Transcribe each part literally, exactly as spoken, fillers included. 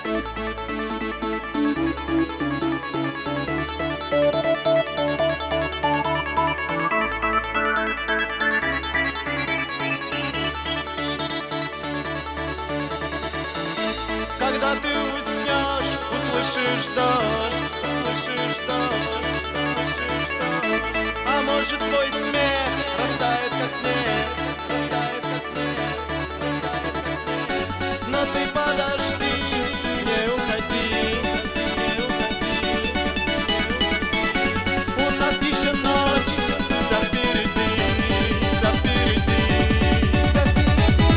Когда ты уснешь, услышишь дождь, услышишь дождь, услышишь дождь. А может, твой смех растает, как снег, растает, как снег, растает, как снег. Но ты подожди, не уходи, не уходи, не уходи. У нас еще ночь, вся впереди, вся впереди, вся впереди.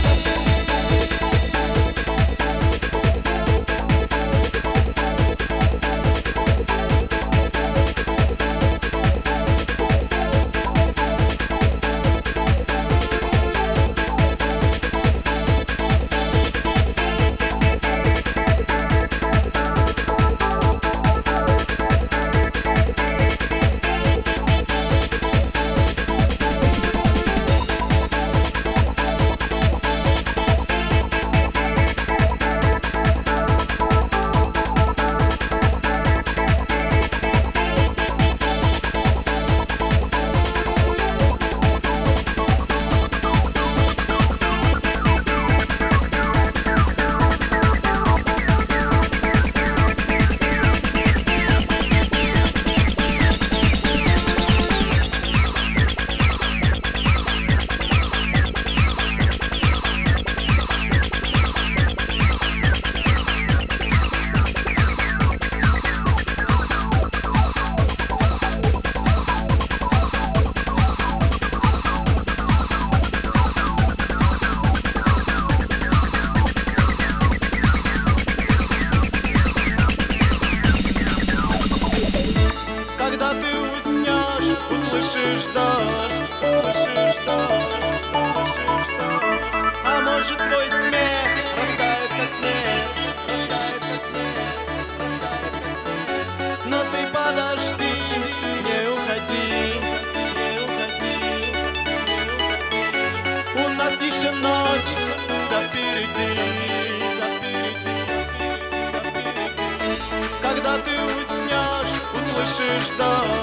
Когда ты уснешь, услышишь дождь, услышишь дождь, услышишь дождь. А может, твой смех растает, как снег, растает, как снег, растает, как снег. Но ты подожди, не уходи, не уходи, не уходи. У нас еще ночь, вся впереди, вся впереди, вся впереди. Когда ты уснешь, услышишь дождь.